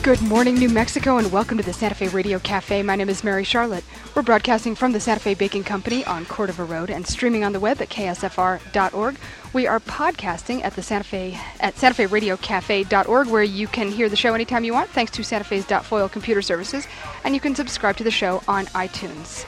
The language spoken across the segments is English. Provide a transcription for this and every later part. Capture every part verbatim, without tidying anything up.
Good morning, New Mexico, and welcome to the Santa Fe Radio Cafe. My name is Mary Charlotte. We're broadcasting from the Santa Fe Baking Company on Cordova Road and streaming on the web at K S F R dot org. We are podcasting at the Santa Fe at Santa Fe Radio Cafe dot org, where you can hear the show anytime you want, thanks to Santa Fe's .foil computer services, and you can subscribe to the show on iTunes.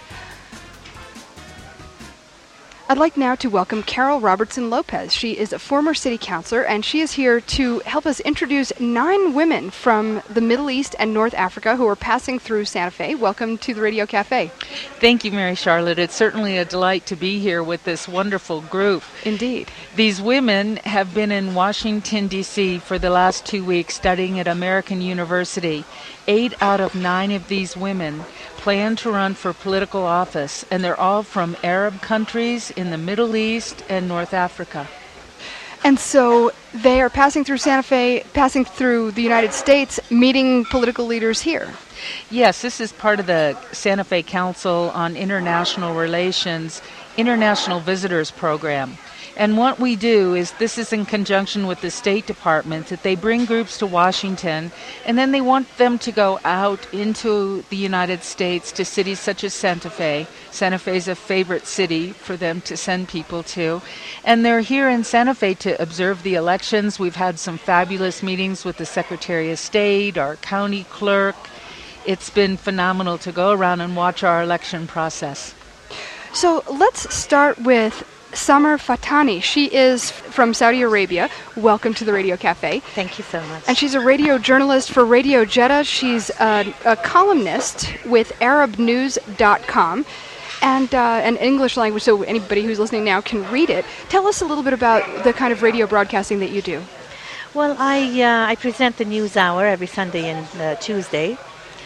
I'd like now to welcome Carol Robertson Lopez. She is a former city councilor, and she is here to help us introduce nine women from the Middle East and North Africa who are passing through Santa Fe. Welcome to the Radio Cafe. Thank you, Mary Charlotte. It's certainly a delight to be here with this wonderful group. Indeed. These women have been in Washington, D C for the last two weeks studying at American University. Eight out of nine of these women plan to run for political office, and they're all from Arab countries in the Middle East and North Africa. And so they are passing through Santa Fe, passing through the United States, meeting political leaders here. Yes, this is part of the Santa Fe Council on International Relations International Visitors Program. And what we do is, this is in conjunction with the State Department, that they bring groups to Washington, and then they want them to go out into the United States to cities such as Santa Fe. Santa Fe is a favorite city for them to send people to. And they're here in Santa Fe to observe the elections. We've had some fabulous meetings with the Secretary of State, our county clerk. It's been phenomenal to go around and watch our election process. So let's start with Samar Fatani. She is from Saudi Arabia. Welcome to the Radio Cafe. Thank you so much. And she's a radio journalist for Radio Jeddah. She's a, a columnist with Arab News dot com and uh, an English language, so anybody who's listening now can read it. Tell us a little bit about the kind of radio broadcasting that you do. Well, I uh, I present the News Hour every Sunday and uh, Tuesday.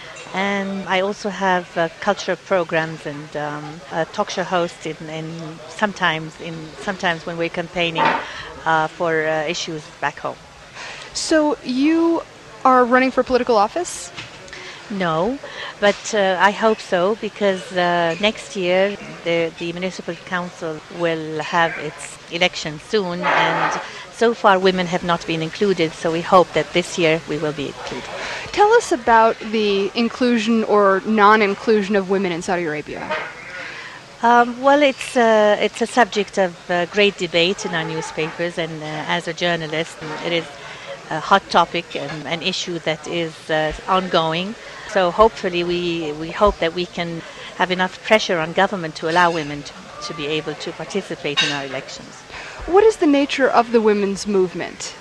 And I also have uh, cultural programs and um, a talk show host in, in sometimes in sometimes when we're campaigning uh, for uh, issues back home. So you are running for political office? No, but uh, I hope so, because uh, next year the, the municipal council will have its election soon, and so far women have not been included, so we hope that this year we will be included. Tell us about the inclusion or non-inclusion of women in Saudi Arabia. Um, well, it's uh, it's a subject of uh, great debate in our newspapers, and uh, as a journalist, it is a hot topic and an issue that is uh, ongoing. So hopefully we, we hope that we can have enough pressure on government to allow women to, to be able to participate in our elections. What is the nature of the women's movement?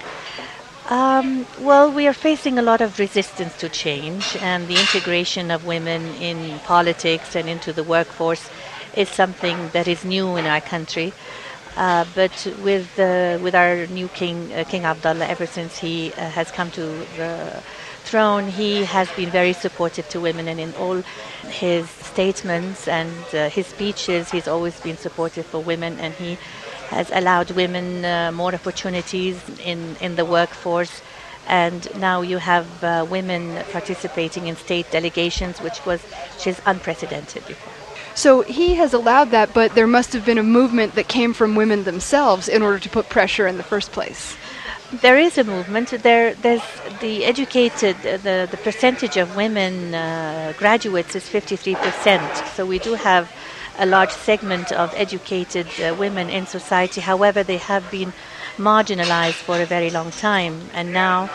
Um, well, we are facing a lot of resistance to change, and the integration of women in politics and into the workforce is something that is new in our country. Uh, but with uh, with our new king, uh, King Abdullah, ever since he uh, has come to the throne, he has been very supportive to women, and in all his statements and uh, his speeches, he's always been supportive for women, and he has allowed women uh, more opportunities in, in the workforce. And now you have uh, women participating in state delegations, which was which is unprecedented before. So he has allowed that, but there must have been a movement that came from women themselves in order to put pressure in the first place. There is a movement. There, there's the educated, uh, the the percentage of women uh, graduates is fifty-three percent. So we do have a large segment of educated uh, women in society. However, they have been marginalized for a very long time, and now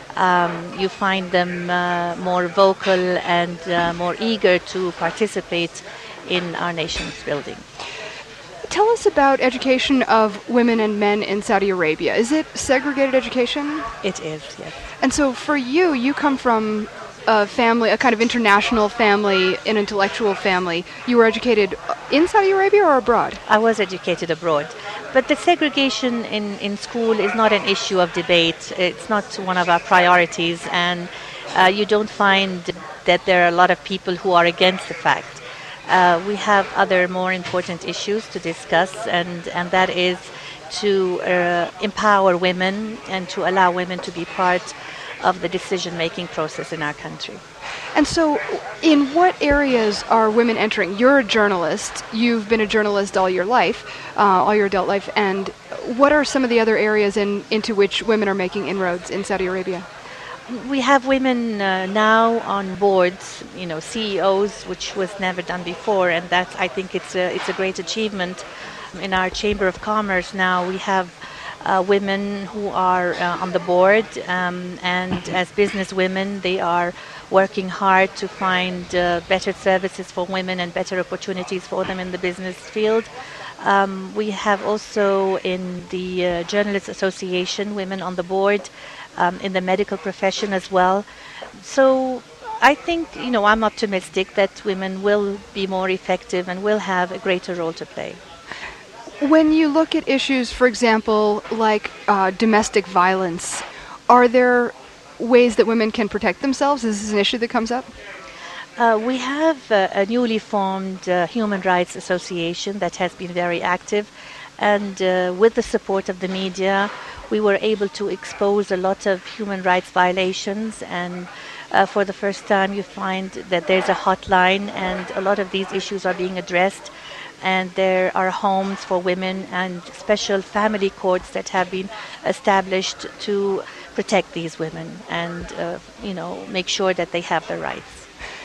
um, you find them uh, more vocal and uh, more eager to participate in our nation's building. Tell us about education of women and men in Saudi Arabia. Is it segregated education? It is, yes. And so for you, you come from a family, a kind of international family, an intellectual family. You were educated in Saudi Arabia or abroad? I was educated abroad. But the segregation in, in school is not an issue of debate. It's not one of our priorities, and uh, you don't find that there are a lot of people who are against the fact. Uh, we have other more important issues to discuss, and, and that is to uh, empower women and to allow women to be part of the decision-making process in our country. And so in what areas are women entering? You're a journalist. You've been a journalist all your life, uh, all your adult life. And what are some of the other areas in, into which women are making inroads in Saudi Arabia? We have women uh, now on boards, you know, C E Os, which was never done before, and that I think it's a it's a great achievement. In our Chamber of Commerce now, we have uh, women who are uh, on the board, um, and as business women, they are working hard to find uh, better services for women and better opportunities for them in the business field. Um, we have also in the uh, Journalists Association women on the board, um, in the medical profession as well. So I think, you know, I'm optimistic that women will be more effective and will have a greater role to play. When you look at issues, for example, like uh, domestic violence, are there ways that women can protect themselves? Is this an issue that comes up? Uh, we have uh, a newly formed uh, Human Rights Association that has been very active, and uh, with the support of the media, we were able to expose a lot of human rights violations, and uh, for the first time you find that there's a hotline and a lot of these issues are being addressed, and there are homes for women and special family courts that have been established to protect these women and uh, you know, make sure that they have their rights.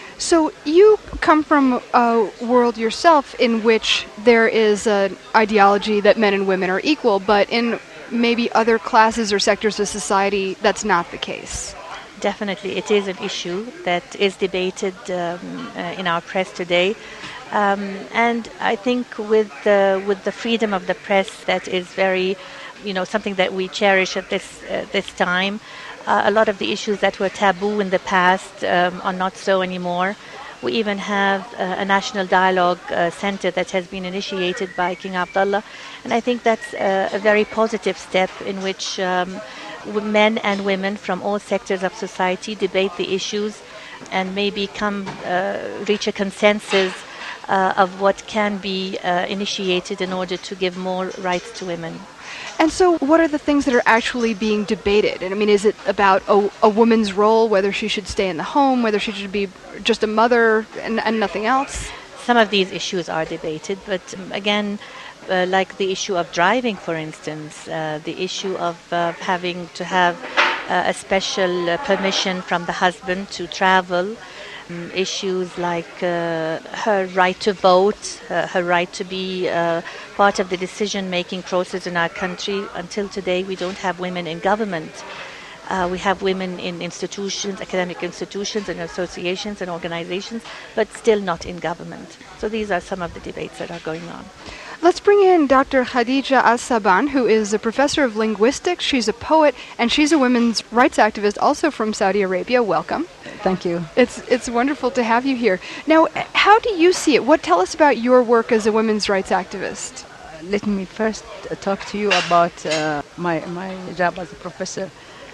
So you come from a world yourself in which there is an ideology that men and women are equal, but in maybe other classes or sectors of society, that's not the case. Definitely, it is an issue that is debated um, uh, in our press today. Um, and I think with the, with the freedom of the press, that is very, you know, something that we cherish at this uh, this time. Uh, a lot of the issues that were taboo in the past um, are not so anymore. We even have uh, a national dialogue uh, center that has been initiated by King Abdullah, and I think that's a, a very positive step in which um, men and women from all sectors of society debate the issues and maybe come uh, reach a consensus uh, of what can be uh, initiated in order to give more rights to women. And so what are the things that are actually being debated? And I mean, is it about a, a woman's role, whether she should stay in the home, whether she should be just a mother and, and nothing else? Some of these issues are debated, but um, again, uh, like the issue of driving, for instance, uh, the issue of uh, having to have uh, a special uh, permission from the husband to travel, um, issues like uh, her right to vote, uh, her right to be uh, part of the decision-making process in our country. Until today, we don't have women in government. Uh, we have women in institutions, academic institutions and associations and organizations, but still not in government. So these are some of the debates that are going on. Let's bring in Doctor Khadija Al-Saban, who is a professor of linguistics. She's a poet, and she's a women's rights activist also from Saudi Arabia. Welcome. Thank you. It's it's wonderful to have you here. Now, how do you see it? What tell us about your work as a women's rights activist? Let me first talk to you about uh, my my job as a professor.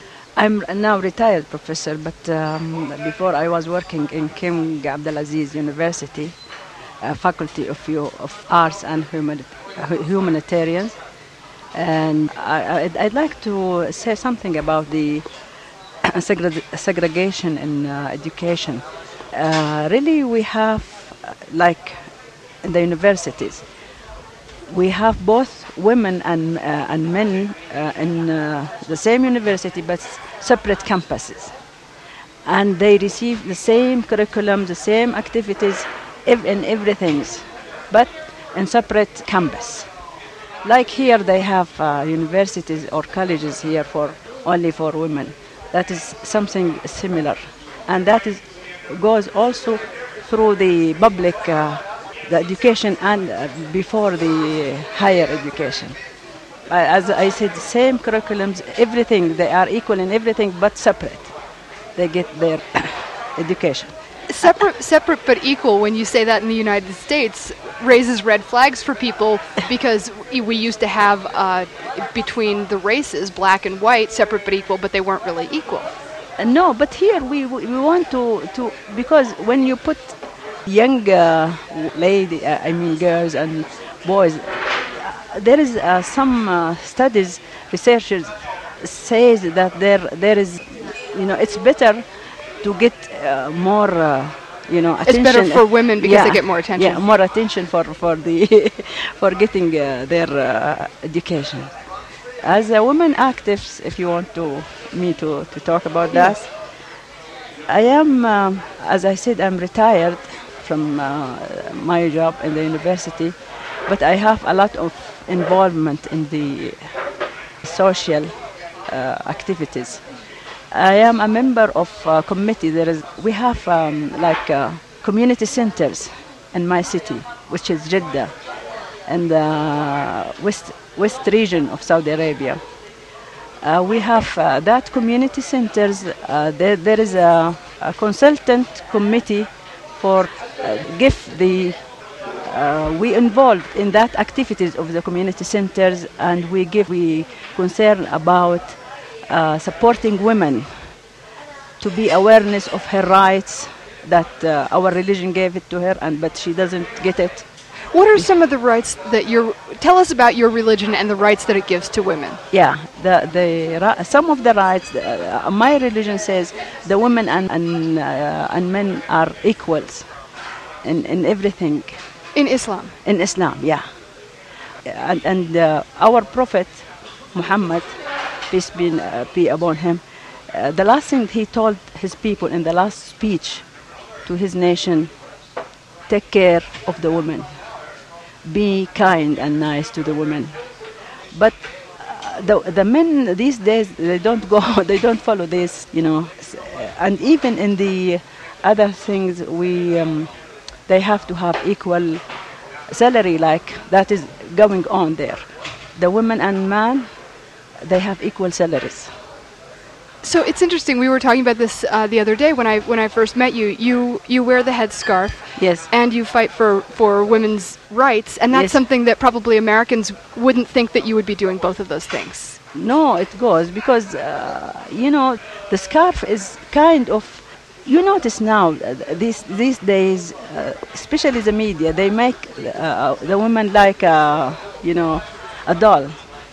I'm now retired professor, but um, before I was working in King Abdulaziz University, uh, Faculty of, of Arts and Humani- Humanitarians. And I, I'd, I'd like to say something about the segre- segregation in uh, education. Uh, really, we have, uh, like in the universities, we have both women and, uh, and men uh, in uh, the same university, but separate campuses. And they receive the same curriculum, the same activities, ev- and everything, but in separate campus. Like here, they have uh, universities or colleges here for only for women. That is something similar. And that is goes also through the public uh, the education and uh, before the higher education. Uh, as I said, same curriculums, everything, they are equal in everything but separate. They get their education. Separate, separate but equal, when you say that in the United States, raises red flags for people because we used to have uh, between the races, black and white, separate but equal, but they weren't really equal. Uh, no, but here we we want to, to because when you put young uh, lady, uh, I mean girls and boys, uh, there is uh, some uh, studies, researchers says that there there is, you know, it's better to get uh, more, uh, you know, attention. It's better for women because yeah, they get more attention. Yeah, more attention for for the for getting uh, their uh, education. As a women actives, if you want to me to, to talk about yes. that. I am, um, as I said, I'm retired from uh, my job in the university, but I have a lot of involvement in the social uh, activities. I am a member of a committee. There is, we have um, like uh, community centers in my city, which is Jeddah, in the west west region of Saudi Arabia. Uh, we have uh, that community centers. Uh, there, there is a, a consultant committee for uh, give the. Uh, we involved in that activities of the community centers, and we give we concern about uh, supporting women to be awareness of her rights that uh, our religion gave it to her, and but she doesn't get it. What are some of the rights that your tell us about your religion and the rights that it gives to women? Yeah, the the some of the rights. Uh, my religion says the women and and, uh, and men are equals in in everything. In Islam. In Islam, yeah. And, and uh, our Prophet Muhammad, peace be, uh, be upon him, uh, the last thing he told his people in the last speech to his nation, take care of the women. Be kind and nice to the women. But uh, the, the men these days, they don't go, they don't follow this, you know. And even in the other things, we... Um, they have to have equal salary, like that is going on there. The women and men, they have equal salaries. So it's interesting. We were talking about this uh, the other day when I when I first met you. You you wear the headscarf. Yes. And you fight for, for women's rights, and that's Yes. something that probably Americans wouldn't think that you would be doing both of those things. No, it goes because uh, you know the scarf is kind of. You notice now, uh, these these days, uh, especially the media, they make uh, the woman like a, you know, a doll.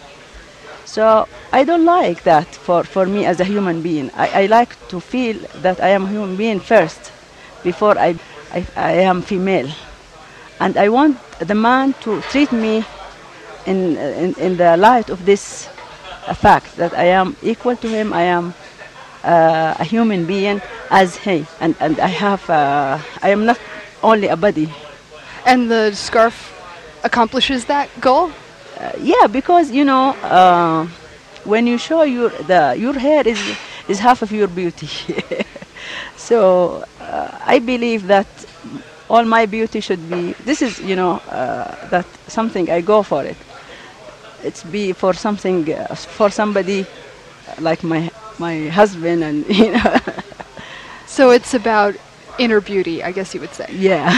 So I don't like that for, for me as a human being. I, I like to feel that I am a human being first, before I, I, I am female. And I want the man to treat me in, in, in the light of this uh, fact, that I am equal to him, I am uh, a human being as he, and, and I have, uh, I am not only a body. And the scarf accomplishes that goal? Uh, yeah, because you know, uh, when you show your the your hair is is half of your beauty. So uh, I believe that all my beauty should be. This is you know uh, that something I go for it. It's be for something uh, for somebody like my my husband, and you know. So it's about inner beauty, I guess you would say. Yeah.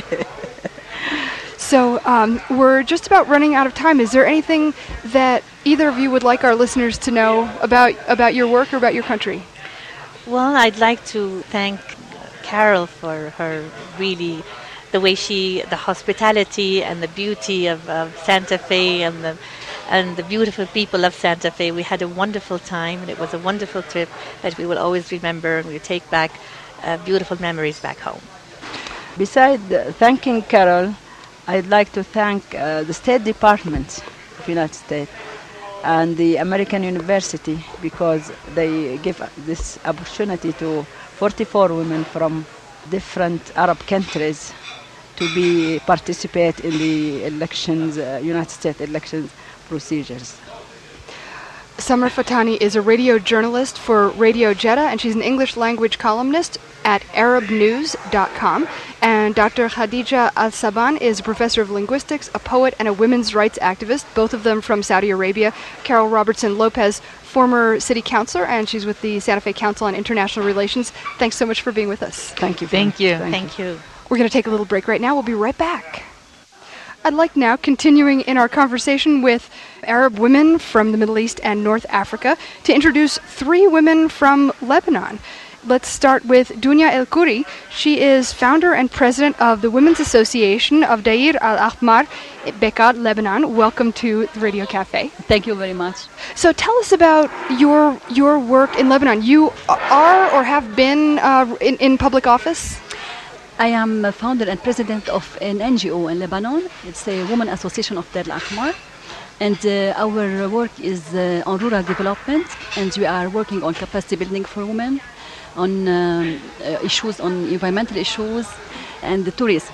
So um, we're just about running out of time. Is there anything that either of you would like our listeners to know about about your work or about your country? Well, I'd like to thank Carol for her really, the way she, the hospitality and the beauty of, of Santa Fe and the and the beautiful people of Santa Fe. We had a wonderful time, and it was a wonderful trip that we will always remember, and we'll take back uh, beautiful memories back home. Besides uh, thanking Carol, I'd like to thank uh, the State Department of the United States and the American University, because they give this opportunity to forty-four women from different Arab countries to be participate in the elections, uh, United States elections procedures. Summer Fatani is a radio journalist for Radio Jeddah, and she's an English language columnist at arab news dot com. And Doctor Khadija Al-Saban is a professor of linguistics, a poet, and a women's rights activist, both of them from Saudi Arabia. Carol Robertson Lopez, former city councilor, and she's with the Santa Fe Council on International Relations. Thanks so much for being with us. Thank you. Thank you. Thank, Thank you. you. We're going to take a little break right now. We'll be right back. I'd like now, continuing in our conversation with Arab women from the Middle East and North Africa, to introduce three women from Lebanon. Let's start with Dunya El Khoury. She is founder and president of the Women's Association of Dair Al-Ahmar, Bekaa, Lebanon. Welcome to the Radio Cafe. Thank you very much. So tell us about your your work in Lebanon. You are or have been uh, in, in public office? I am a founder and president of an N G O in Lebanon. It's a Women Association of Dair Al-Ahmar. And uh, our work is uh, on rural development, and we are working on capacity building for women. on um, uh, issues, on environmental issues and the tourism.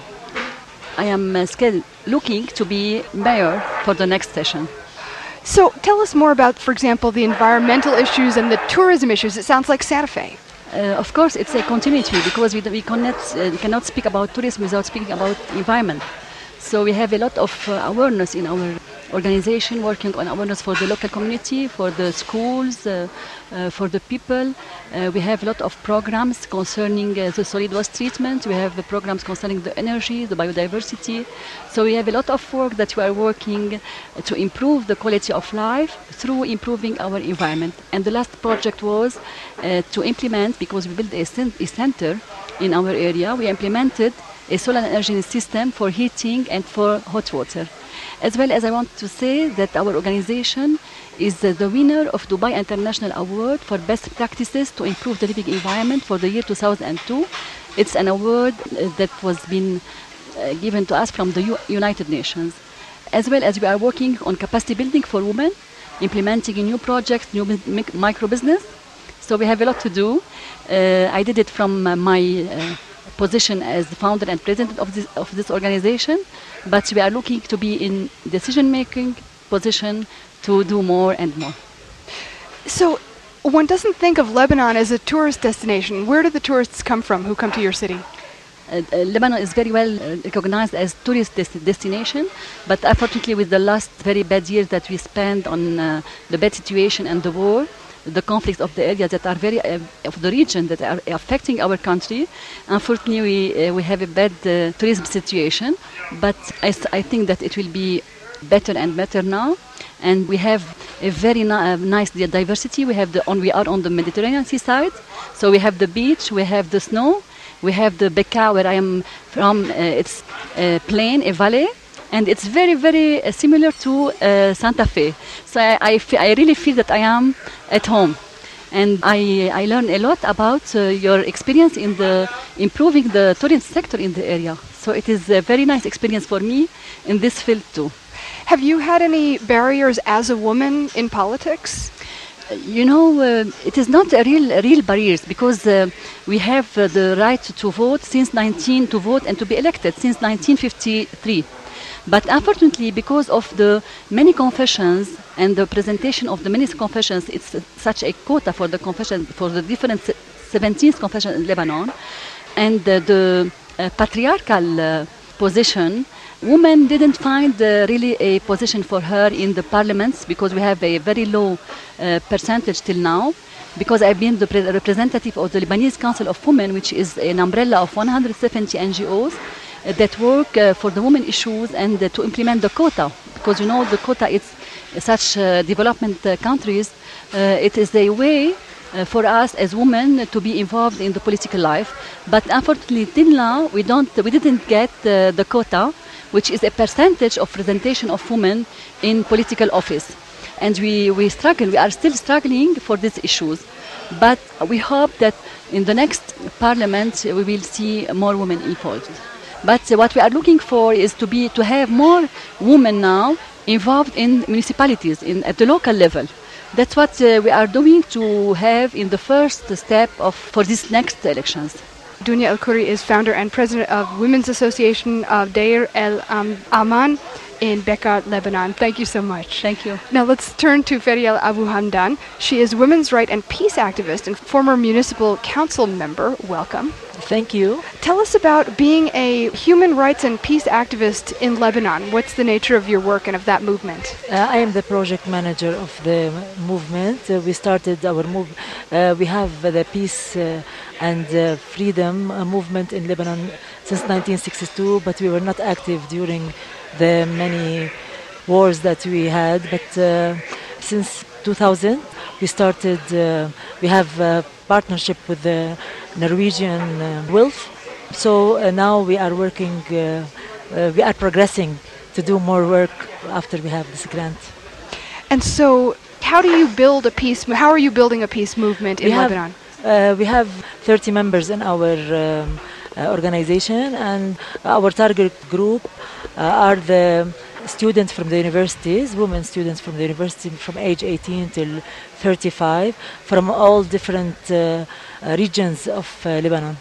I am uh, still looking to be mayor for the next session. So tell us more about, for example, the environmental issues and the tourism issues. It sounds like Santa Fe. Uh, of course, it's a continuity because we, we cannot, uh, cannot speak about tourism without speaking about environment. So we have a lot of uh, awareness in our organization, working on awareness for the local community, for the schools, uh, uh, for the people. Uh, we have a lot of programs concerning uh, the solid waste treatment. We have the programs concerning the energy, the biodiversity. So we have a lot of work that we are working to improve the quality of life through improving our environment. And the last project was uh, to implement, because we built a, cent- a center in our area, we implemented a solar energy system for heating and for hot water. As well as I want to say that our organization is uh, the winner of Dubai International Award for Best Practices to Improve the Living Environment for the year two thousand two. It's an award uh, that was been uh, given to us from the U- United Nations. As well as we are working on capacity building for women, implementing new projects, new mi- micro business. So we have a lot to do. Uh, I did it from uh, my uh, position as the founder and president of this of this organization, but we are looking to be in decision-making position to do more and more. So one doesn't think of Lebanon as a tourist destination. Where do the tourists come from who come to your city? Uh, uh, Lebanon is very well uh, recognized as tourist des- destination, but unfortunately with the last very bad years that we spent on uh, the bad situation and the war, the conflicts of the area that are very uh, of the region that are affecting our country. Unfortunately, we uh, we have a bad uh, tourism situation, but I, s- I think that it will be better and better now. And we have a very ni- uh, nice di- diversity. We have the on we are on the Mediterranean seaside, so we have the beach, we have the snow, we have the Bekaa where I am from. Uh, it's a plain, a valley. And it's very, very uh, similar to uh, Santa Fe. So I, I, fe- I really feel that I am at home. And I, I learned a lot about uh, your experience in the improving the tourism sector in the area. So it is a very nice experience for me in this field too. Have you had any barriers as a woman in politics? Uh, You know, uh, it is not a real, a real barriers because uh, we have uh, the right to vote since nineteen to vote and to be elected since nineteen fifty-three. But unfortunately, because of the many confessions and the presentation of the many confessions, it's uh, such a quota for the confession for the different se- seventeen confessions in Lebanon, and uh, the uh, patriarchal uh, position. Women didn't find uh, really a position for her in the parliaments because we have a very low uh, percentage till now. Because I've been the pre- representative of the Lebanese Council of Women, which is an umbrella of one hundred seventy N G Os uh, that work uh, for the women issues and uh, to implement the quota. Because you know the quota is uh, such uh, development uh, countries, uh, it is a way uh, for us as women to be involved in the political life. But unfortunately, till now we don't, we didn't get uh, the quota, which is a percentage of representation of women in political office. And we, we struggle, we are still struggling for these issues. But we hope that in the next parliament we will see more women involved. But uh, what we are looking for is to be to have more women now involved in municipalities in, at the local level. That's what uh, we are doing to have in the first step of for these next elections. Dunya El Khoury is founder and president of Women's Association of Deir El um, Aman in Bekaa, Lebanon. Thank you so much. Thank you. Now let's turn to Ferial Abu Hamdan. She is women's right and peace activist and former municipal council member. Welcome. Thank you. Tell us about being a human rights and peace activist in Lebanon. What's the nature of your work and of that movement? Uh, I am the project manager of the m- movement. Uh, we started our move. Uh, we have uh, the peace uh, and uh, freedom uh, movement in Lebanon since nineteen sixty-two, but we were not active during the many wars that we had. But uh, since two thousand, we started. Uh, we have a partnership with the Norwegian uh, W I L F. So uh, now we are working. Uh, uh, we are progressing to do more work after we have this grant. And so, how do you build a peace? How are you building a peace movement in we have, Lebanon? Uh, we have thirty members in our um, uh, organization, and our target group uh, are the students from the universities, women students from the university from age eighteen till thirty-five, from all different uh, uh, regions of uh, Lebanon.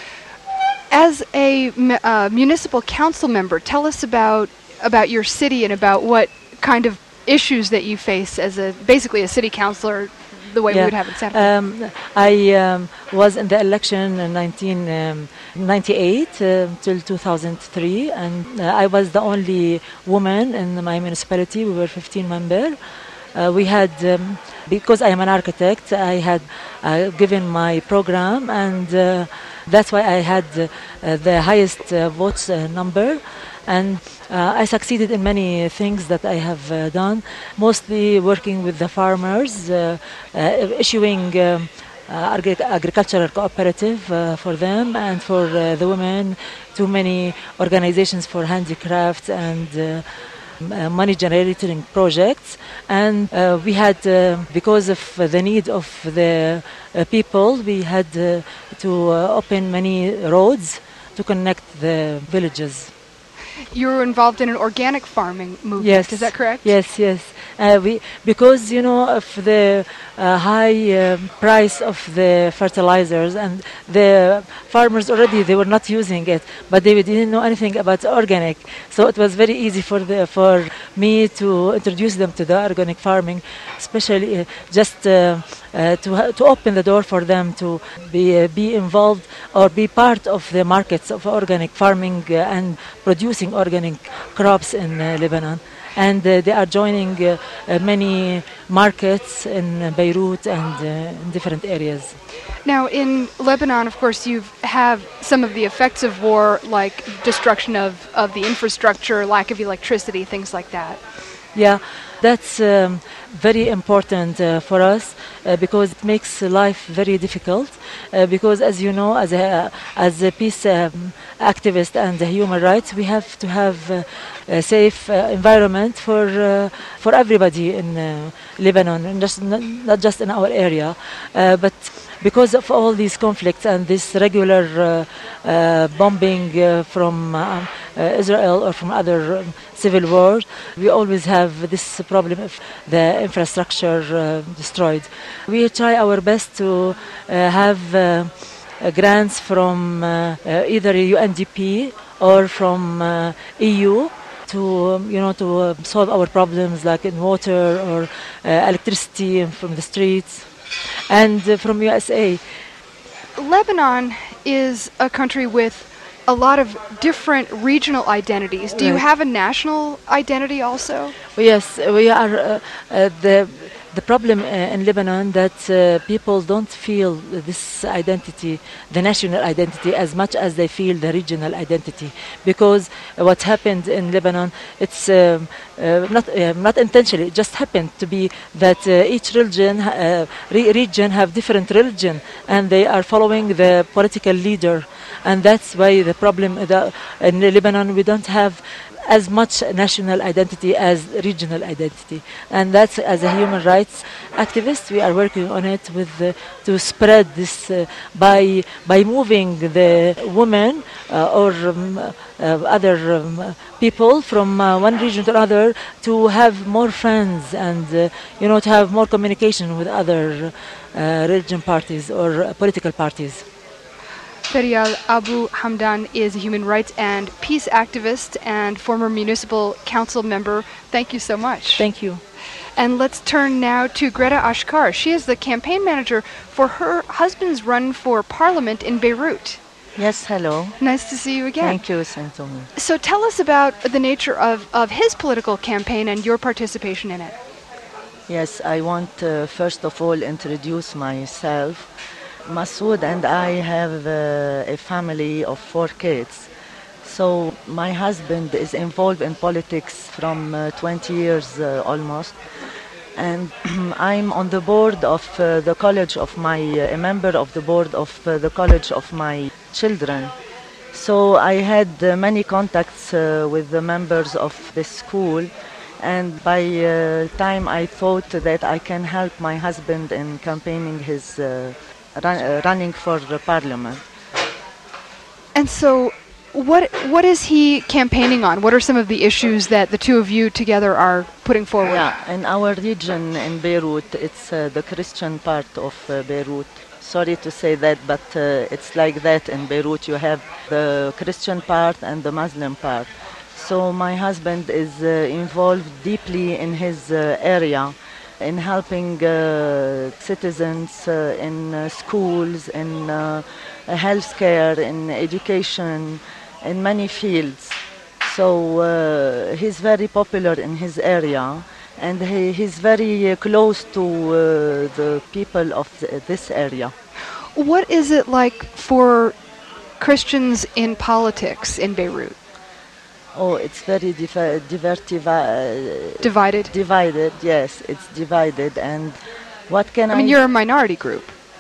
As a m- uh, municipal council member, tell us about about your city and about what kind of issues that you face as a basically a city councilor, the way Yeah. we would have it Santa Fe. Um, I um, was in the election in nineteen ninety-eight uh, till two thousand three, and uh, I was the only woman in my municipality. We were fifteen members. Uh, we had, um, because I am an architect, I had uh, given my program, and uh, that's why I had uh, uh, the highest uh, votes uh, number. And uh, I succeeded in many things that I have uh, done, mostly working with the farmers, uh, uh, issuing um, uh, agri- agricultural cooperative uh, for them, and for uh, the women, too many organizations for handicrafts and uh, uh, money generating projects. And uh, we had, uh, because of the need of the uh, people, we had uh, to uh, open many roads to connect the villages. You were involved in an organic farming movement. Yes. Is that correct? Yes, yes. Uh, we because you know of the uh, high uh, price of the fertilizers, and the farmers already they were not using it, but they didn't know anything about organic. So it was very easy for the for me to introduce them to the organic farming, especially uh, just. Uh, Uh, to ha- to open the door for them to be uh, be involved or be part of the markets of organic farming uh, and producing organic crops in uh, Lebanon. And uh, they are joining uh, uh, many markets in uh, Beirut and uh, in different areas. Now, in Lebanon, of course, you have some of the effects of war, like destruction of, of the infrastructure, lack of electricity, things like that. Yeah, that's um, very important uh, for us uh, because it makes life very difficult. Uh, because, as you know, as a as a peace um, activist and a human rights, we have to have uh, a safe uh, environment for uh, for everybody in uh, Lebanon, and just not, not just in our area, uh, but. Because of all these conflicts and this regular uh, uh, bombing uh, from uh, uh, Israel or from other um, civil wars, we always have this problem of the infrastructure uh, destroyed. We try our best to uh, have uh, uh, grants from uh, uh, either U N D P or from uh, E U to um, you know to uh, solve our problems like in water or uh, electricity from the streets. And uh, from U S A. Lebanon is a country with a lot of different regional identities. Do you Right. have a national identity also? Yes, we are uh, uh, the the problem uh, in Lebanon that uh, people don't feel this identity, the national identity, as much as they feel the regional identity. Because uh, what happened in Lebanon, it's um, uh, not uh, not intentionally. It just happened to be that uh, each religion, uh, re- region, have different religion, and they are following the political leader, and that's why the problem the, in Lebanon we don't have as much national identity as regional identity, and that's as a human rights activist we are working on it with uh, to spread this uh, by by moving the women uh, or um, uh, other um, people from uh, one region to another to have more friends and uh, you know to have more communication with other uh, religion parties or uh, political parties. Ferial Abu Hamdan is a human rights and peace activist and former municipal council member. Thank you so much. Thank you. And let's turn now to Greta Ashkar. She is the campaign manager for her husband's run for parliament in Beirut. Yes, hello. Nice to see you again. Thank you, Santoni. So tell us about the nature of, of his political campaign and your participation in it. Yes, I want uh, first of all introduce myself. Masoud and I have uh, a family of four kids. So my husband is involved in politics from uh, twenty years uh, almost. And I'm on the board of uh, the college of my, uh, a member of the board of uh, the college of my children. So I had uh, many contacts uh, with the members of the school. And by uh, time I thought that I can help my husband in campaigning his uh, run, uh, running for the parliament. And so What what is he campaigning on? What are some of the issues that the two of you together are putting forward? Yeah, in our region in Beirut, it's uh, the Christian part of uh, Beirut. Sorry to say that, but uh, it's like that in Beirut. You have the Christian part and the Muslim part. So my husband is uh, involved deeply in his uh, area, in helping uh, citizens uh, in uh, schools, in uh, healthcare, in education, in many fields. So uh, he's very popular in his area, and he, he's very uh, close to uh, the people of the, this area. What is it like for Christians in politics in Beirut? Oh, it's very div- divertiva- uh, Divided? divided, yes, it's divided. And what can I... I mean, you're a minority group.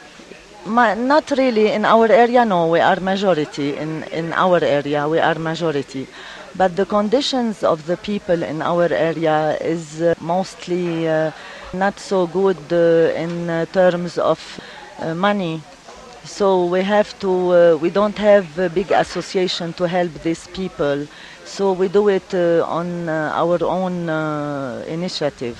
Ma- not really. In our area, no, we are majority. In, in our area, we are majority. But the conditions of the people in our area is uh, mostly uh, not so good uh, in uh, terms of uh, money. So we have to, uh, we don't have a big association to help these people. So we do it uh, on uh, our own uh, initiative.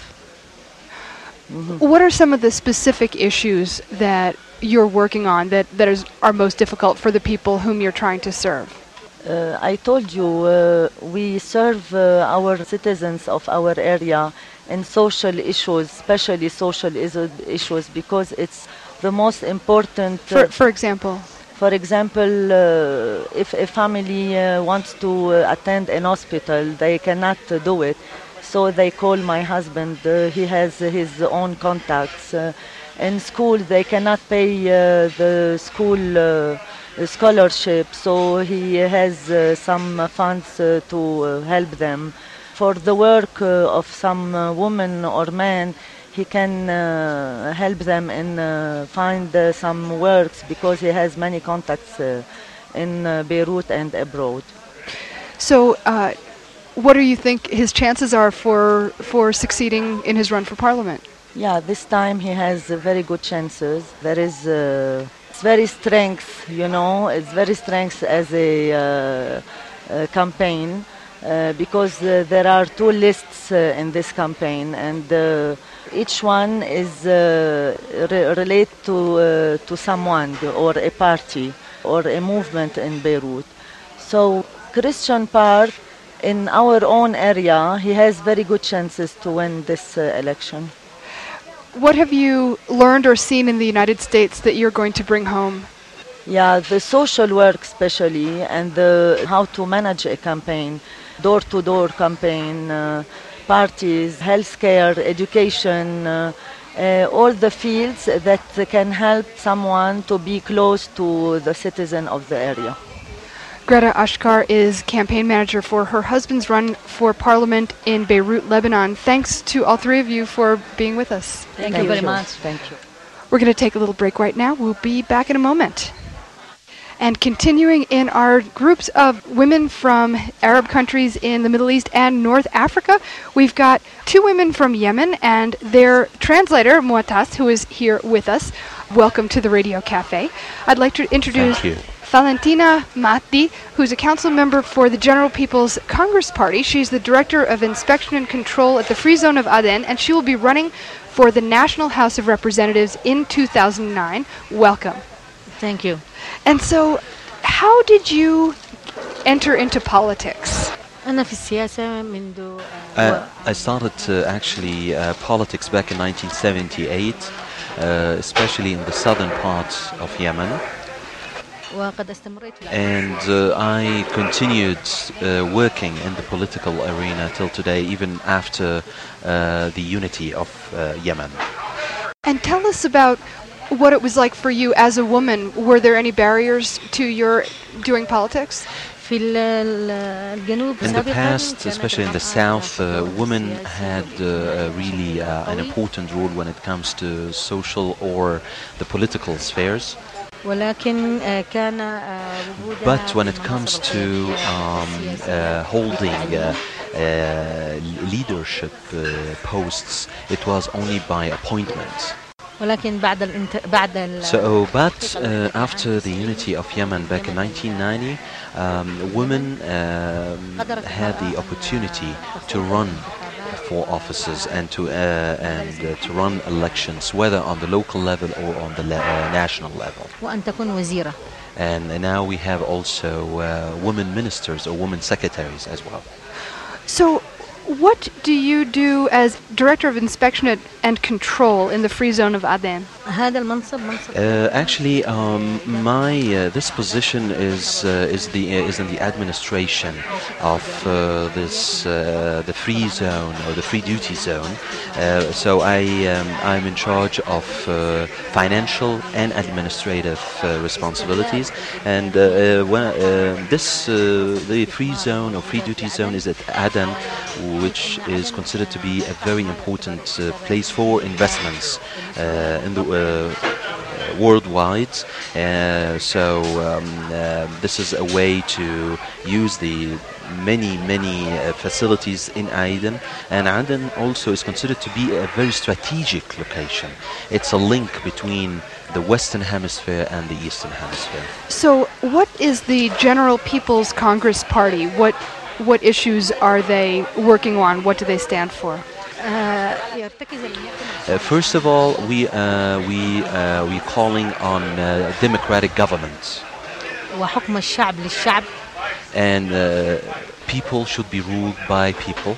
Mm-hmm. What are some of the specific issues that you're working on that, that is, are most difficult for the people whom you're trying to serve? Uh, I told you, uh, we serve uh, our citizens of our area in social issues, especially social is- issues, because it's the most important. For, for example? For example, uh, if a family uh, wants to uh, attend an hospital, they cannot uh, do it. So they call my husband. Uh, he has uh, his own contacts. Uh, in school, they cannot pay uh, the school uh, scholarship, so he has uh, some funds uh, to uh, help them. For the work uh, of some uh, woman or man, he can uh, help them and uh, find uh, some works because he has many contacts uh, in uh, Beirut and abroad. So, uh, what do you think his chances are for for succeeding in his run for parliament? Yeah, this time he has uh, very good chances. There is uh, it's very strength, you know, it's very strength as a uh, uh, campaign uh, because uh, there are two lists uh, in this campaign, and uh, each one is uh, re- related to uh, to someone or a party or a movement in Beirut. So Christian part in our own area, he has very good chances to win this uh, election. What have you learned or seen in the United States that you're going to bring home? Yeah, the social work especially, and the, how to manage a campaign, door-to-door campaign, uh, parties, healthcare, education, uh, uh, all the fields that can help someone to be close to the citizen of the area. Greta Ashkar is campaign manager for her husband's run for parliament in Beirut, Lebanon. Thanks to all three of you for being with us. Thank, Thank you very you. much. Thank you. We're going to take a little break right now. We'll be back in a moment. And continuing in our groups of women from Arab countries in the Middle East and North Africa, we've got two women from Yemen and their translator, Muatas, who is here with us. Welcome to the Radio Cafe. I'd like to introduce Thank you. Valentina Mahdi, who's a council member for the General People's Congress Party. She's the Director of Inspection and Control at the Free Zone of Aden, and she will be running for the National House of Representatives in two thousand nine. Welcome. Thank you. And so, how did you enter into politics? أنا في السياسة منذ Uh, I started uh, actually uh, politics back in nineteen seventy-eight, uh, especially in the southern part of Yemen. وقد استمريت And uh, I continued uh, working in the political arena till today, even after uh, the unity of uh, Yemen. And tell us about what it was like for you as a woman. Were there any barriers to your doing politics? في ال- الجنوب In the سابقاً past, كانت especially in the المرأة south, في uh, الدور women السياسي had uh, really uh, an important role when it comes to social or the political spheres. ولكن آه، كان آه، وجودها But when في it comes المناصب to القيادية um, السياسية uh, holding uh, uh, leadership uh, posts, it was only by appointment. ولكن بعد الانت... بعد ال... So, but uh, after the unity of Yemen back in nineteen ninety, um, women um, had the opportunity to run for offices and to uh, and uh, to run elections, whether on the local level or on the le- uh, national level. وأن تكون وزيرة. And uh, now we have also uh, women ministers or women secretaries as well. So, what do you do as Director of Inspection and Control in the Free Zone of Aden? هذا المنصب منصب. Uh, actually, um, my uh, this position is uh, is the uh, is in the administration of uh, this uh, the free zone or the free duty zone. Uh, so I um, I'm in charge of uh, financial and administrative uh, responsibilities. And uh, uh, when, uh, this uh, the free zone or free duty zone is at Aden, which is considered to be a very important uh, place for investments uh, in the uh, worldwide. Uh, so um, uh, this is a way to use the many, many uh, facilities in Aden. And Aden also is considered to be a very strategic location. It's a link between the Western Hemisphere and the Eastern Hemisphere. So what is the General People's Congress Party? What what issues are they working on? What do they stand for? Uh, first of all, we uh, we uh, we calling on uh, democratic government. وحكم الشعب للشعب. And uh, people should be ruled by people.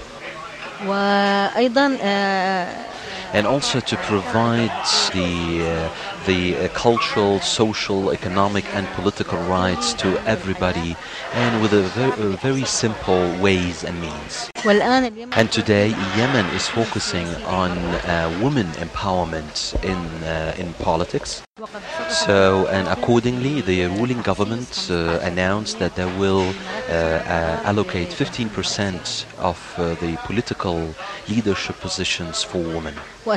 وأيضا and also to provide the uh, the uh, cultural, social, economic and political rights to everybody, and with a very, uh, very simple ways and means. And today Yemen is focusing on uh, women empowerment in uh, in politics. So, and accordingly, the ruling government uh, announced that they will uh, uh, allocate fifteen percent of uh, the political leadership positions for women.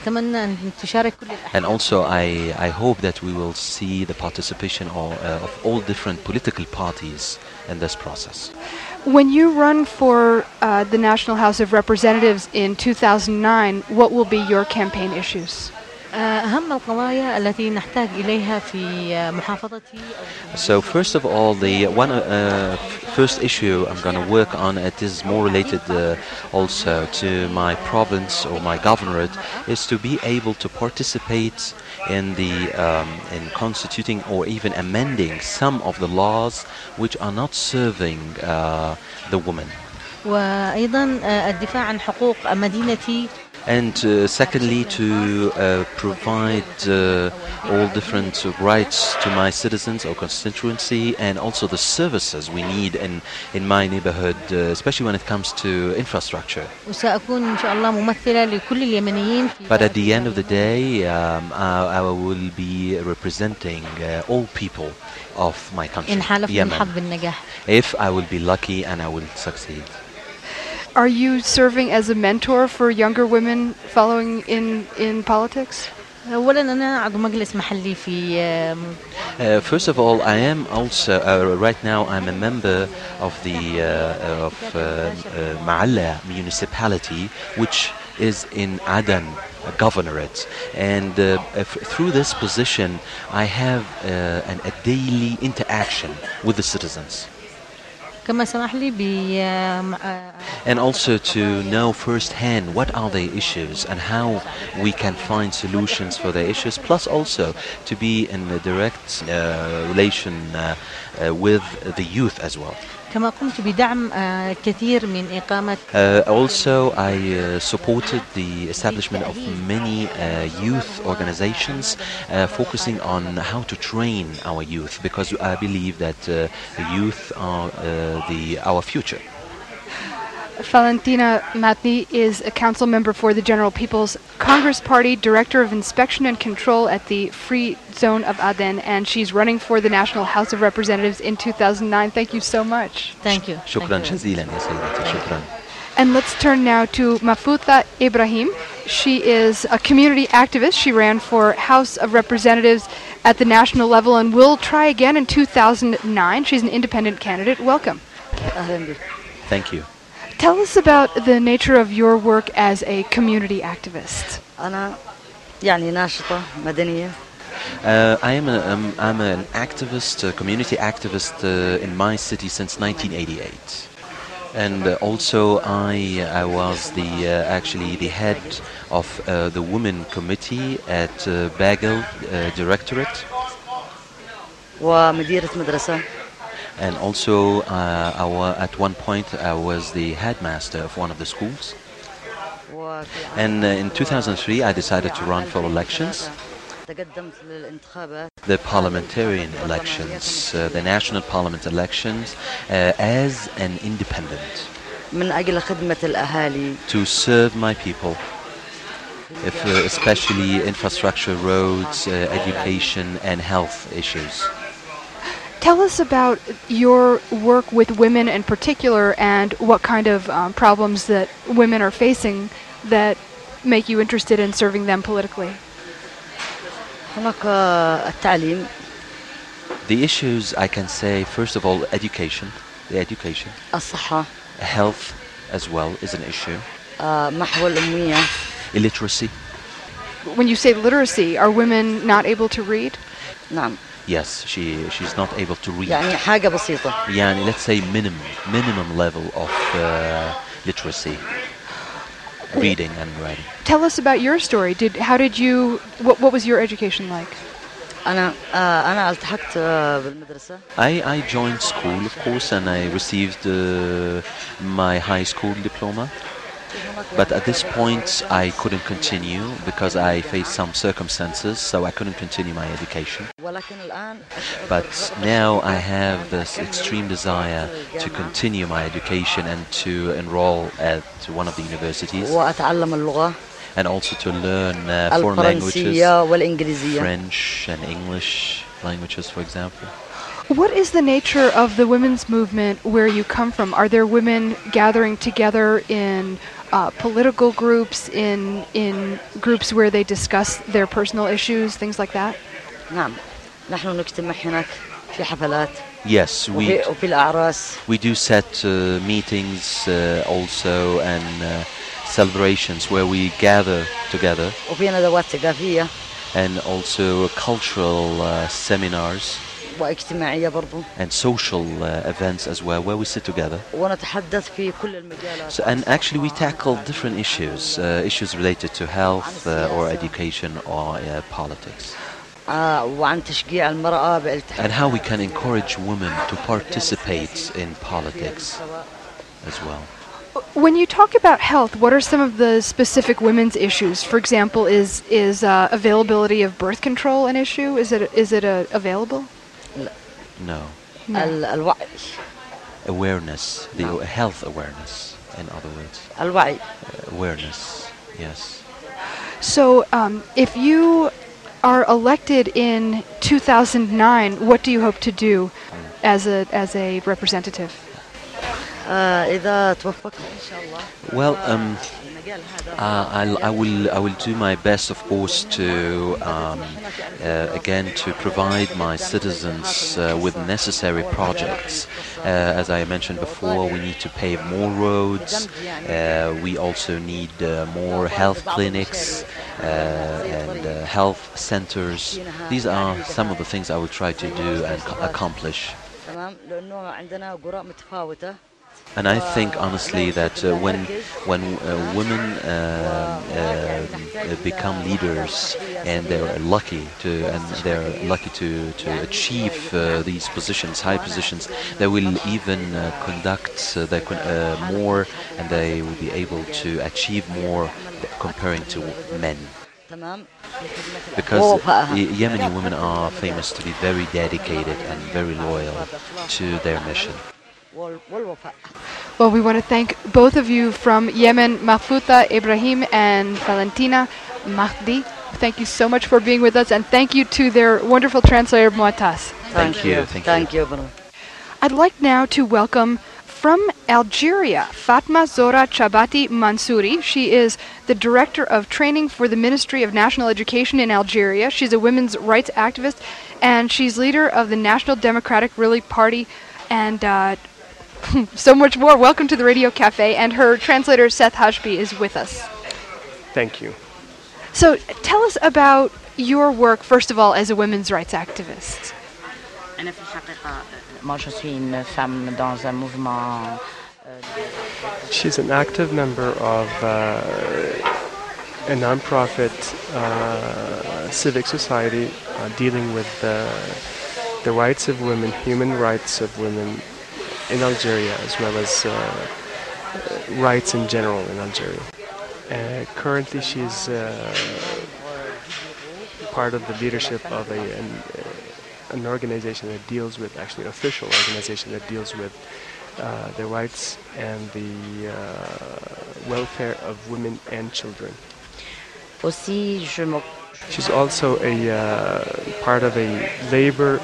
And also, I, I hope that we will see the participation of, uh, of all different political parties in this process. When you run for uh, the National House of Representatives in two thousand nine, what will be your campaign issues? أهم القضايا التي نحتاج إليها في محافظتي. So first of all, the one uh, first issue I'm going to work on, it is more related uh, also to my province or my governorate, is to be able to participate in the um, in constituting or even amending some of the laws which are not serving uh, the women. وأيضا الدفاع عن حقوق مدينتي. And uh, secondly, to uh, provide uh, all different uh, rights to my citizens or constituency, and also the services we need in, in my neighborhood, uh, especially when it comes to infrastructure. وسأكون إن شاء الله ممثلة لكل اليمنيين. But at the end of the day, um, I, I will be representing uh, all people of my country, إن حالفني Yemen, الحظ بالنجاح. if I will be lucky and I will succeed. Are you serving as a mentor for younger women following in, in politics? أولاً أنا عضو مجلس محلي في. Uh, first of all, I am also uh, right now. I'm a member of the uh, of uh, uh, Ma'alla municipality, which is in Aden governorate, and uh, f- through this position, I have uh, an, a daily interaction with the citizens. كما سمح لي ب And also to know firsthand what are their issues and how we can find solutions for their issues, plus also to be in a direct uh, relation uh, uh, with the youth as well. كما قمت بدعم كثير من إقامة. Uh, also, I uh, supported the establishment of many uh, youth organizations uh, focusing on how to train our youth, because I believe that uh, the youth are uh, the our future. Valentina Matni is a council member for the General People's Congress Party, Director of Inspection and Control at the Free Zone of Aden, and she's running for the National House of Representatives in two thousand nine. Thank you so much. Thank you. شكرا جزيلا يا سيدتي. شكرا. And let's turn now to Mafuta Ibrahim. She is a community activist. She ran for House of Representatives at the national level and will try again in two thousand nine. She's an independent candidate. Welcome. Thank you. Tell us about the nature of your work as a community activist. أنا يعني ناشطة مدنية. Uh, I am a, um, I'm an activist, a community activist uh, in my city since nineteen eighty-eight, and uh, also I I was the uh, actually the head of uh, the women committee at uh, Bagel uh, Directorate, ومديرة مدرسة. and also uh, I wa- at one point I was the headmaster of one of the schools. And uh, in two thousand three I decided to run for elections. تقدمت للانتخابات. The parliamentarian elections, uh, the national parliament elections, uh, as an independent. من أجل خدمة الأهالي. To serve my people, if, uh, especially infrastructure, roads, uh, education, and health issues. Tell us about your work with women in particular and what kind of um, problems that women are facing that make you interested in serving them politically. هناك التعليم. The issues, I can say, first of all, education, the education. الصحة. Health as well is an issue. محو الأمية. Illiteracy. When you say literacy, are women not able to read? نعم. Yes, she she's not able to read. يعني حاجة بسيطة. يعني let's say minimum minimum level of uh, literacy, reading and writing. Tell us about your story. Did how did you what what was your education like? أنا أنا التحقت بالمدرسة. I I joined school, of course, and I received uh, my high school diploma. But at this point, I couldn't continue because I faced some circumstances, so I couldn't continue my education. But now I have this extreme desire to continue my education and to enroll at one of the universities. And also to learn uh, foreign languages, French and English languages, for example. What is the nature of the women's movement where you come from? Are there women gathering together in uh, political groups, in in groups where they discuss their personal issues, things like that? نعم، نحن نجتمع هناك في حفلات. Yes, we وفي الأعراس. We do set uh, meetings uh, also and uh, celebrations where we gather together. وفي ندوات ثقافية. And also cultural uh, seminars. واجتماعية برضو. And social uh, events as well, where we sit together. ونتحدث في كل المجالات. So, and actually we tackle different issues, uh, issues related to health uh, or education or uh, politics. آه وعن تشجيع المرأة بالتحدث. And how we can encourage women to participate in politics as well. When you talk about health, what are some of the specific women's issues? For example, is is uh, availability of birth control an issue? Is it is it uh, available? No. ال الوعي. Awareness, the no. health awareness, in other words. الوعي. Uh, awareness, yes. So, um, if you are elected in two thousand nine, what do you hope to do as a as a representative? إذا توفقت إن شاء الله. Well, um, uh, I'll, I will I will do my best, of course, to um, uh, again to provide my citizens uh, with necessary projects. Uh, as I mentioned before, we need to pave more roads. Uh, we also need uh, more health clinics uh, and uh, health centers. These are some of the things I will try to do and co- accomplish. And I think honestly that uh, when when uh, women uh, uh, become leaders and they're lucky to and they're lucky to to achieve uh, these positions, high positions, they will even uh, conduct uh, they con- uh, more and they will be able to achieve more comparing to men. Because y- Yemeni women are famous to be very dedicated and very loyal to their mission. Well, we want to thank both of you from Yemen, Mahfouza Ibrahim and Valentina Mahdi. Thank you so much for being with us, and thank you to their wonderful translator, Muattas. Thank, thank you. you. Thank, thank you. you. I'd like now to welcome from Algeria, Fatma Zora Chabati Mansouri. She is the Director of Training for the Ministry of National Education in Algeria. She's a women's rights activist, and she's leader of the National Democratic Really Party, and uh, so much more. Welcome to the Radio Cafe, and her translator Seth Hashbi is with us. Thank you. So tell us about your work, first of all, as a women's rights activist. Moi, je suis une femme dans un mouvement. She's an active member of uh, a non-profit uh, civic society uh, dealing with uh, the rights of women, human rights of women in Algeria, as well as uh, rights in general in Algeria. Uh, currently, she's uh, part of the leadership of a, an, an organization that deals with, actually an official organization that deals with uh, the rights and the uh, welfare of women and children. Aussi, je m'oc- She's also a uh, part of a labor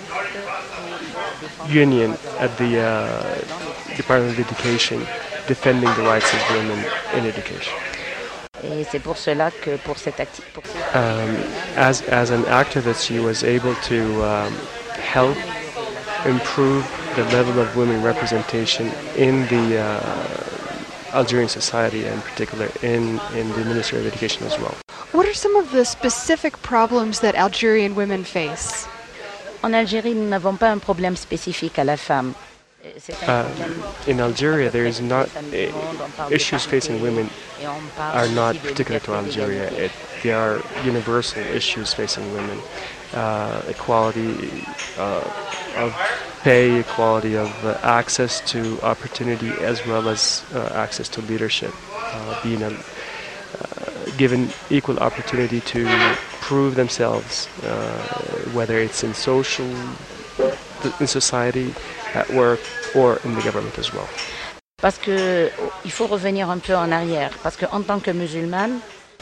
union at the uh, Department of Education, defending the rights of women in education. Et c'est pour cela que pour cette activité. Um, as as an activist, she was able to um, help improve the level of women representation in the uh, Algerian society, and in particular in, in the Ministry of Education as well. What are some of the specific problems that Algerian women face? En Algérie, nous n'avons pas un problème spécifique à la femme. Uh, in Algeria, there is not uh, issues facing women are not particular to Algeria. It, they are universal issues facing women. Uh, equality uh, of pay, equality of uh, access to opportunity, as well as uh, access to leadership. Uh, being a, uh, given equal opportunity to prove themselves, uh, whether it's in social, in society, at work, or in the government as well. Parce que il faut revenir un peu en arrière, parce que en tant que musulmane,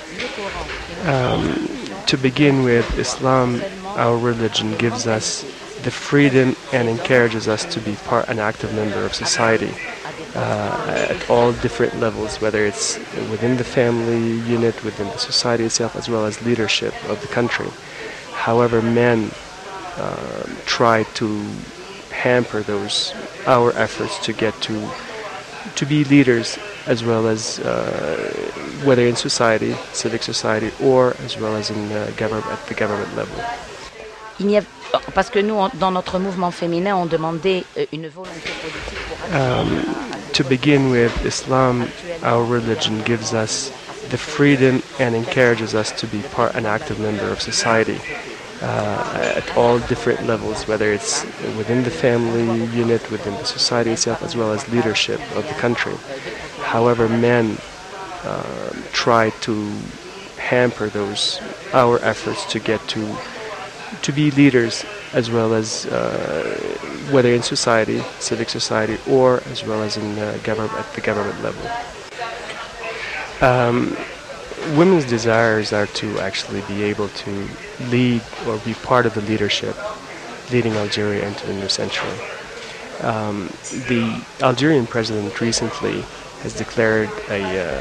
um, to begin with, Islam, our religion, gives us the freedom and encourages us to be part, an active member of society uh, at all different levels, whether it's within the family unit, within the society itself, as well as leadership of the country. However, men uh, try to hamper those our efforts to get to to be leaders, as well as uh, whether in society, civic society, or as well as in uh, government at the government level. il n'y a, parce que nous, dans notre mouvement féminin, on demandait une volonté politique pour. Um, to begin with, Islam, our religion, gives us the freedom and encourages us to be part, an active member of society. Uh, at all different levels, whether it's within the family unit, within the society itself, as well as leadership of the country. However, men uh, try to hamper those our efforts to get to to be leaders, as well as uh, whether in society, civic society, or as well as in uh, government at the government level. Um, Women's desires are to actually be able to lead or be part of the leadership leading Algeria into the new century. Um, the Algerian president recently has declared a uh,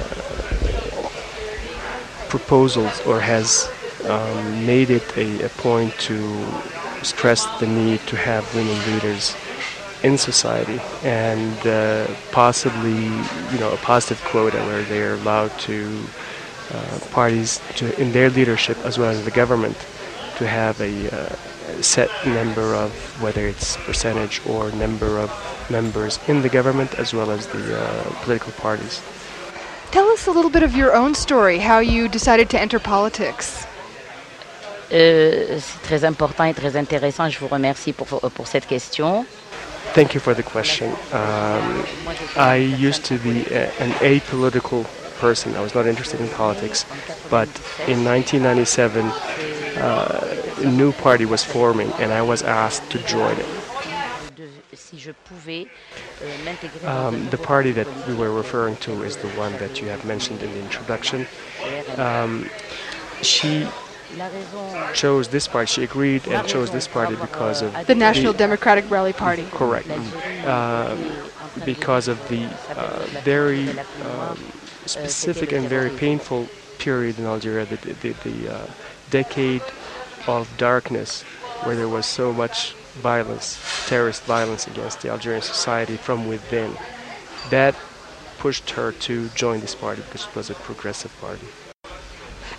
proposals or has um, made it a, a point to stress the need to have women leaders in society, and uh, possibly, you know, a positive quota where they are allowed to Uh, parties to, in their leadership, as well as the government, to have a uh, set number of, whether it's percentage or number of members in the government, as well as the uh, political parties. Tell us a little bit of your own story, how you decided to enter politics. Euh, c'est très important et très intéressant. Je vous remercie pour, pour cette question. Thank you for the question. Um, I used to be a, an apolitical person. I was not interested in politics, but in nineteen ninety-seven uh, a new party was forming and I was asked to join it. Um, the party that we were referring to is the one that you have mentioned in the introduction. Um, she chose this party, she agreed and chose this party because of the National the, Democratic Rally Party. Correct. Um, because of the uh, very um, specific and very painful period in Algeria, the, the, the uh, decade of darkness where there was so much violence, terrorist violence against the Algerian society from within. That pushed her to join this party because it was a progressive party. And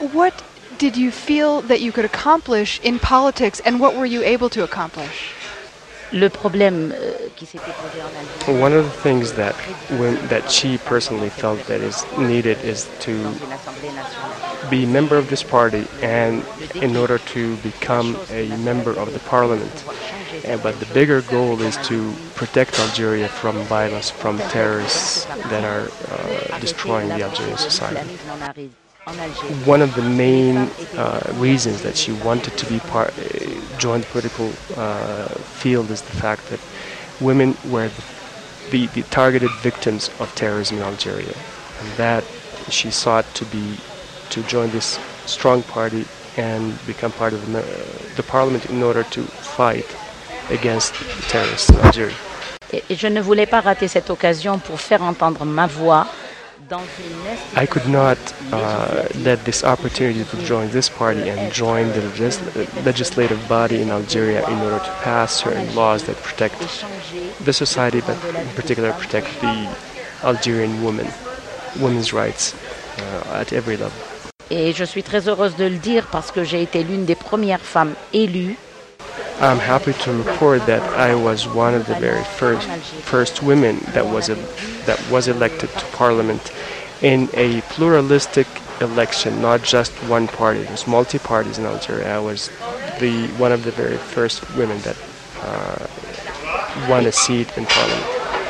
What did you feel that you could accomplish in politics, and what were you able to accomplish? Le problème euh, qui s'était posé en Algérie. One of the things that when, that she personally felt that is needed is to be a member of this party, and in order to become a member of the parliament. And, but the bigger goal is to protect Algeria from violence, from terrorists that are uh, destroying the Algerian society. One of the main uh, reasons that she wanted to be part, uh, join the political uh, field is the fact that women were the, the, the targeted victims of terrorism in Algeria, and that she sought to be to join this strong party and become part of the, uh, the parliament in order to fight against terrorists in Algeria. Et, et je ne voulais pas rater cette occasion pour faire entendre ma voix. I could not uh, let this opportunity to join this party and join the legis legislative body in Algeria in order to pass certain laws that protect the society, but in particular protect the Algerian women, women's rights uh, at every level. Et je suis très heureuse de le dire parce que j'ai été l'une des premières femmes élues. I'm happy to report that I was one of the very first first women that was a, that was elected to parliament in a pluralistic election, not just one party. There's multi parties in Algeria. I was the one of the very first women that uh, won a seat in parliament.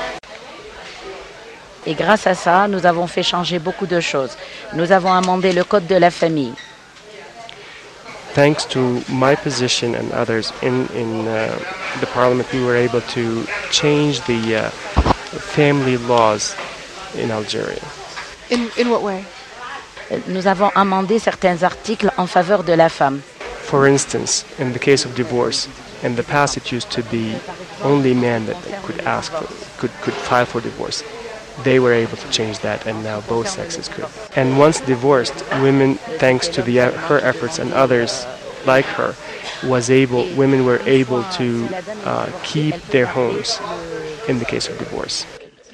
Et grâce à ça, nous avons fait changer beaucoup de choses. Nous avons amendé le code de la famille. Thanks to my position and others in, in uh, the parliament, we were able to change the uh, family laws in Algeria. In, in what way? Nous avons amendé certains articles en faveur de la femme. For instance, in the case of divorce, in the past it used to be only men that could ask for, could, could file for divorce. They were able to change that, and now both sexes could. And once divorced, women, thanks to the, her efforts and others like her, was able, women were able to uh, keep their homes in the case of divorce.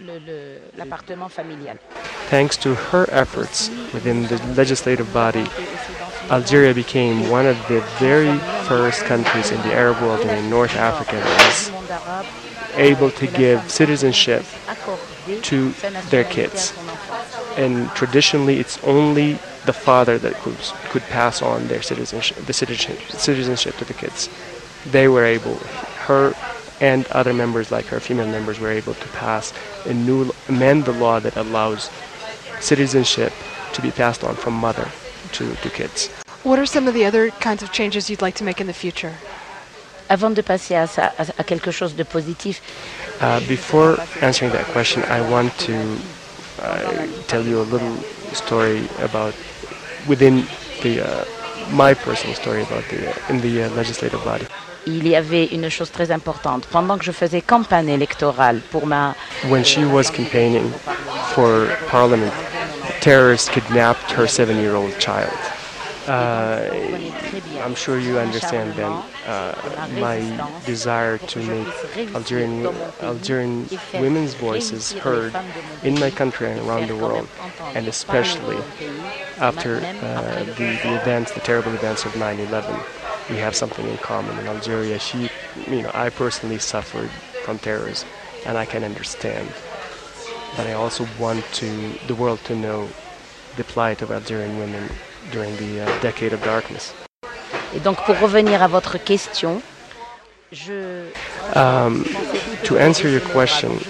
Thanks to her efforts within the legislative body, Algeria became one of the very first countries in the Arab world and in North Africa that was able to give citizenship to their kids. And traditionally, it's only the father that could, could pass on their citizenship, the citizenship, citizenship to the kids. They were able, her and other members like her, female members, were able to pass a new, amend the law that allows citizenship to be passed on from mother to, to kids. What are some of the other kinds of changes you'd like to make in the future? Avant de passer à, ça, à quelque chose de positif. Uh, before answering that question, I want to uh, tell you a little story about within the uh, my personal story about the uh, in the uh, legislative body. Il y avait une chose très importante. Pendant que je faisais campagne électorale pour ma when she was campaigning for parliament, terrorists kidnapped her seven-year-old child. Uh, I'm sure you understand then uh, my desire to make Algerian, Algerian women's voices heard in my country and around the world, and especially after uh, the, the events, the terrible events of nine eleven. We have something in common. In Algeria, she, you know, I personally suffered from terrorism, and I can understand. But I also want to the world to know the plight of Algerian women during the uh, decade of darkness. Et donc, pour revenir à votre question, je um, to answer your question,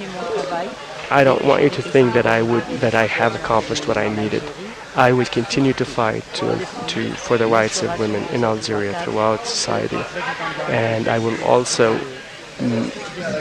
I don't want you to think that I would that I have accomplished what I needed. I would continue to fight to, to for the rights of women in Algeria throughout society, and I will also mm,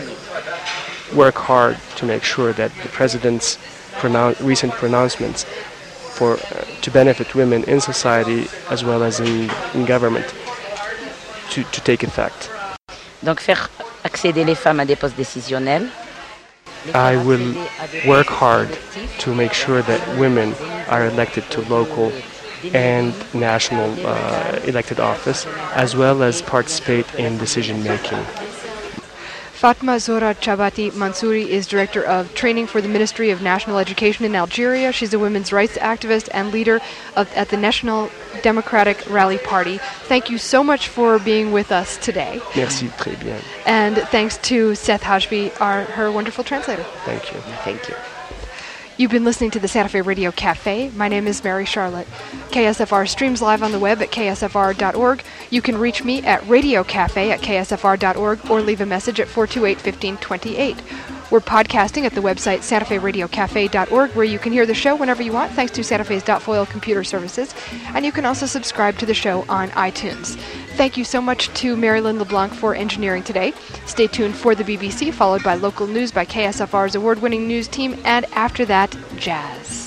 work hard to make sure that the president's pronoun- recent pronouncements for uh, to benefit women in society as well as in, in government to, to take effect. Donc faire accéder les femmes à des postes décisionnels. I will work hard to make sure that women are elected to local and national uh, elected office, as well as participate in decision making. Fatma Zora Chabati Mansouri is Director of Training for the Ministry of National Education in Algeria. She's a women's rights activist and leader of, at the National Democratic Rally Party. Thank you so much for being with us today. Merci, très bien. And thanks to Seth Hajbi, our, her wonderful translator. Thank you. Thank you. You've been listening to the Santa Fe Radio Cafe. My name is Mary Charlotte. K S F R streams live on the web at K S F R dot org. You can reach me at Radio Cafe at K S F R dot org or leave a message at four two eight, one five two eight. We're podcasting at the website Santa Fe Radio Cafe dot org, where you can hear the show whenever you want, thanks to Santa Fe's .foil computer services. And you can also subscribe to the show on iTunes. Thank you so much to Marilyn LeBlanc for engineering today. Stay tuned for the B B C, followed by local news by K S F R's award-winning news team, and after that, jazz.